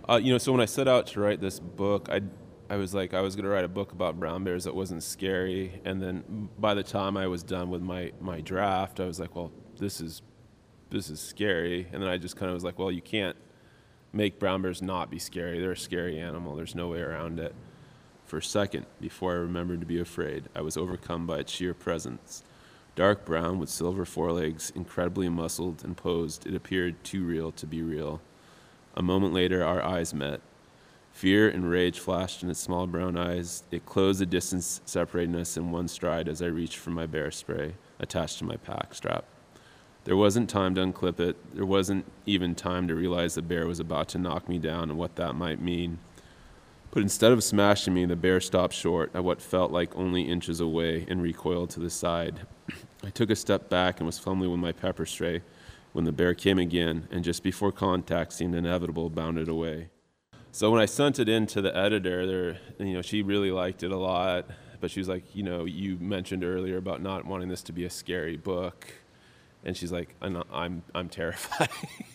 So when I set out to write this book, I was like, I was going to write a book about brown bears that wasn't scary. And then by the time I was done with my draft, I was like, well, this is scary. And then I just kind of was like, well, you can't make brown bears not be scary. They're a scary animal. There's no way around it. For a second, before I remembered to be afraid, I was overcome by its sheer presence. Dark brown with silver forelegs, incredibly muscled and posed, it appeared too real to be real. A moment later, our eyes met. Fear and rage flashed in its small brown eyes. It closed the distance separating us in one stride as I reached for my bear spray, attached to my pack strap. There wasn't time to unclip it. There wasn't even time to realize the bear was about to knock me down and what that might mean. But instead of smashing me, the bear stopped short at what felt like only inches away and recoiled to the side. I took a step back and was fumbling with my pepper spray when the bear came again, and just before contact seemed inevitable, bounded away. So when I sent it in to the editor, she really liked it a lot, but she was like, you mentioned earlier about not wanting this to be a scary book, and she's like, I'm terrified.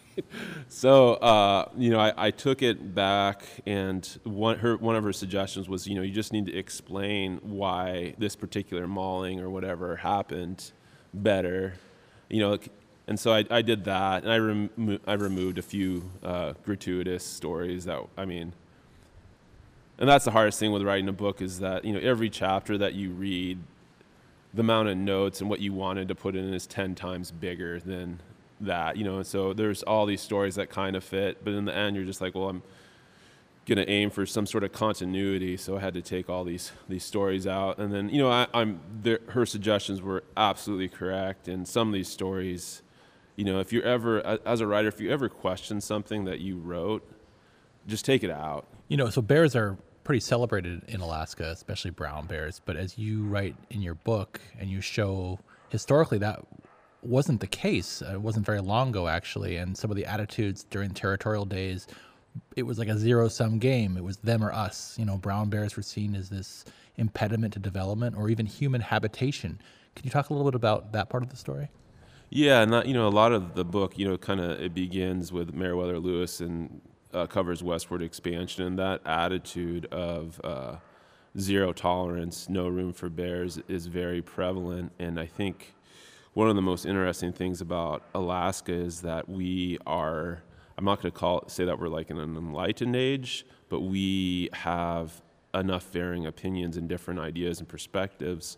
So I took it back, and one of her suggestions was, you just need to explain why this particular mauling or whatever happened better, and so I did that, and I removed a few gratuitous stories and that's the hardest thing with writing a book is that, every chapter that you read, the amount of notes and what you wanted to put in is 10 times bigger than that, and so there's all these stories that kind of fit, but in the end you're just like, well, I'm going to aim for some sort of continuity, so I had to take all these stories out, and then, her suggestions were absolutely correct, and some of these stories, if you're ever, as a writer, if you ever question something that you wrote, just take it out. So bears are pretty celebrated in Alaska, especially brown bears. But as you write in your book and you show historically that wasn't the case. It wasn't very long ago, actually. And some of the attitudes during territorial days, it was like a zero-sum game. It was them or us. Brown bears were seen as this impediment to development or even human habitation. Can you talk a little bit about that part of the story? Yeah, and that, a lot of the book, it begins with Meriwether Lewis and covers westward expansion, and that attitude of zero tolerance, no room for bears is very prevalent. And I think one of the most interesting things about Alaska is that we are, I'm not going to say that we're like in an enlightened age, but we have enough varying opinions and different ideas and perspectives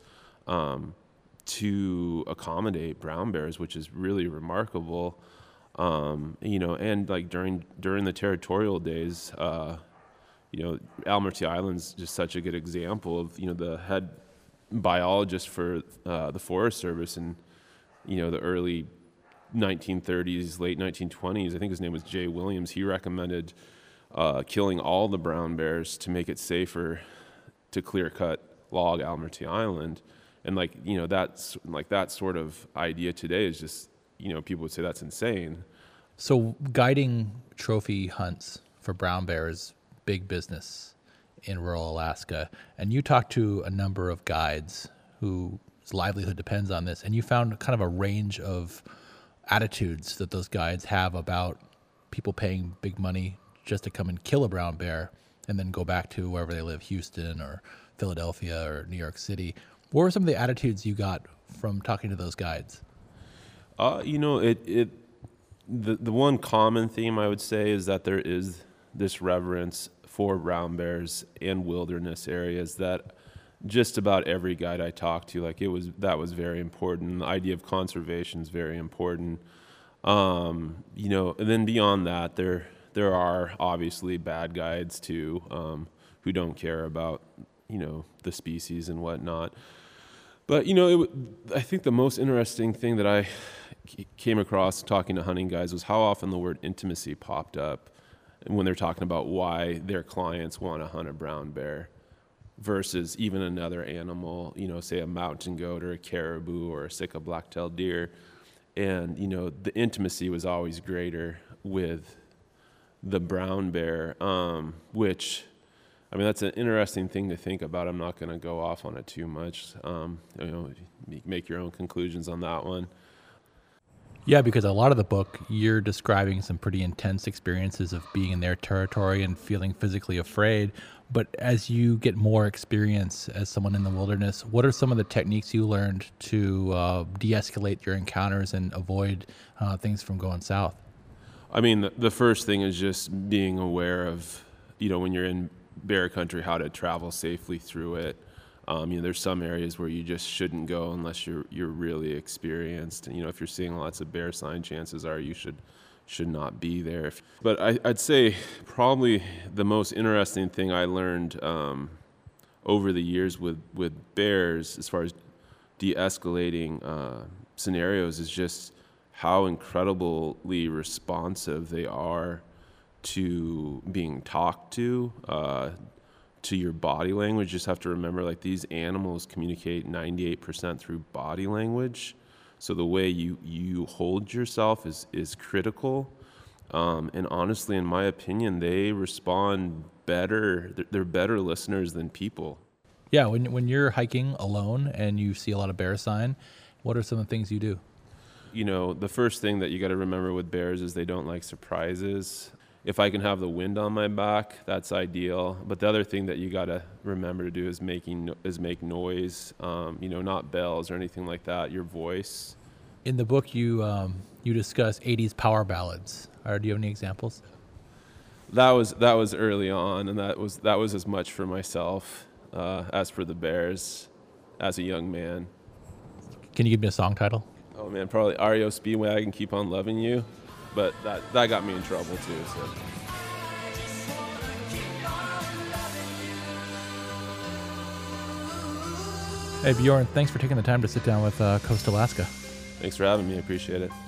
to accommodate brown bears, which is really remarkable. And like during the territorial days, Almaty Island's just such a good example of, the head biologist for the Forest Service in, the early 1930s, late 1920s. I think his name was Jay Williams. He recommended killing all the brown bears to make it safer to clear cut log Almaty Island. And that's like that sort of idea today is just, people would say that's insane. So guiding trophy hunts for brown bears, big business in rural Alaska. And you talked to a number of guides whose livelihood depends on this. And you found kind of a range of attitudes that those guides have about people paying big money just to come and kill a brown bear and then go back to wherever they live, Houston or Philadelphia or New York City. What were some of the attitudes you got from talking to those guides? The one common theme I would say is that there is this reverence for brown bears in wilderness areas that just about every guide I talked to, that was very important. The idea of conservation is very important. And then beyond that, there are obviously bad guides too, who don't care about, the species and whatnot. But, I think the most interesting thing that I came across talking to hunting guys was how often the word intimacy popped up when they're talking about why their clients want to hunt a brown bear versus even another animal, say a mountain goat or a caribou or a Sitka black-tailed deer. And, the intimacy was always greater with the brown bear, which... that's an interesting thing to think about. I'm not going to go off on it too much. Make your own conclusions on that one. Yeah, because a lot of the book, you're describing some pretty intense experiences of being in their territory and feeling physically afraid. But as you get more experience as someone in the wilderness, what are some of the techniques you learned to de-escalate your encounters and avoid things from going south? I mean, the first thing is just being aware of, when you're in bear country, how to travel safely through it. There's some areas where you just shouldn't go unless you're really experienced. And, if you're seeing lots of bear sign, chances are you should not be there. But I'd say probably the most interesting thing I learned over the years with bears, as far as de-escalating scenarios, is just how incredibly responsive they are to being talked to your body language. You just have to remember, like, these animals communicate 98% through body language. So the way you hold yourself is critical. And honestly, in my opinion, they respond better. They're better listeners than people. Yeah, when you're hiking alone and you see a lot of bear sign, what are some of the things you do? The first thing that you got to remember with bears is they don't like surprises. If I can have the wind on my back, that's ideal. But the other thing that you got to remember to do is make noise. Not bells or anything like that. Your voice. In the book, you discuss 80s power ballads. Do you have any examples? That was early on, and that was as much for myself as for the bears, as a young man. Can you give me a song title? Oh man, probably REO Speedwagon, Keep on Loving You. But that got me in trouble too. So. Hey Bjorn, thanks for taking the time to sit down with Coast Alaska. Thanks for having me. I appreciate it.